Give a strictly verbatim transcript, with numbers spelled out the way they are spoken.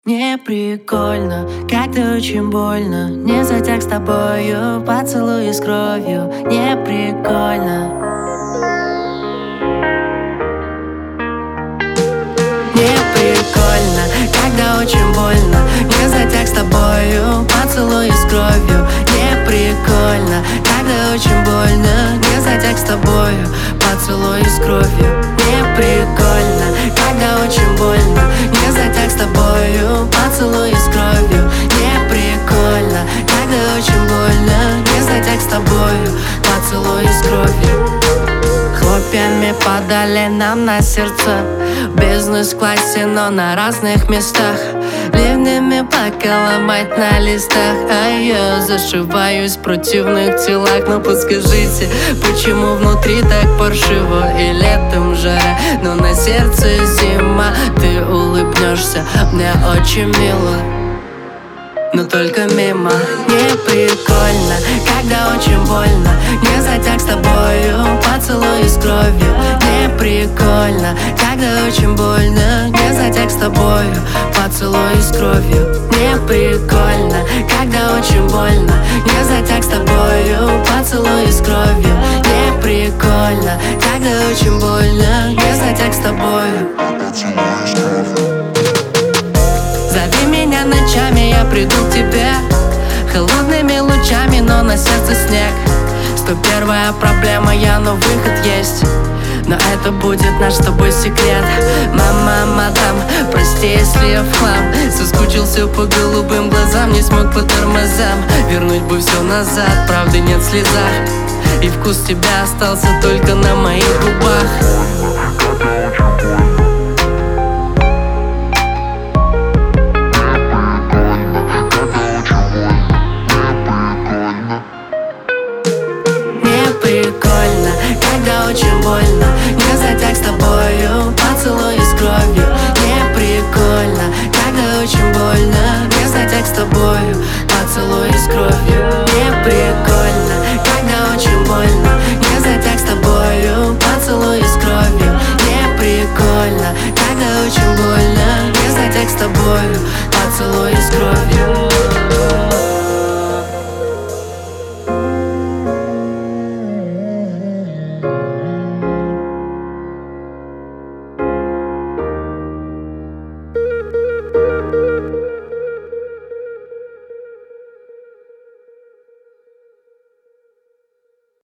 Не прикольно, как-то очень больно. Не затяг с тобою, поцелуй с кровью. Не прикольно. Не прикольно, когда очень больно. Не затяг с тобою, поцелуй с кровью. Не прикольно, когда очень больно. Не затяг с тобою, поцелуй с кровью. Не прикольно, когда очень больно. Не затяг с тобою, поцелуй с кровью. Не прикольно, когда очень больно. Не затяг с тобою, поцелуй с кровью. Хлопьями падали нам на сердца. Бизнес-классе, но на разных местах. Ливнями плакала мать на листах. А я зашиваюсь в противных телах. Но подскажите, почему внутри так паршиво? И летом жара, но на сердце зима. Ты улыбнешься, мне очень мило, но только мимо. Не прикольно, когда очень больно. Не затяг с тобою, поцелуй с кровью. Не прикольно, когда очень больно. Не затяг с тобою, поцелуй с кровью. Не прикольно, когда очень больно. Не затяг с тобою, поцелуй с кровью. Не прикольно, когда очень больно. Не затяг с тобою. Зови меня ночами, я приду к тебе. Холодными лучами, но на сердце снег. Сто первая проблема, я, но выход есть. Но это будет наш с тобой секрет. Мама, мадам, прости, если я в хлам. Соскучился по голубым глазам, не смог по тормозам. Вернуть бы все назад, правды нет в слезах. И вкус тебя остался только на моих губах.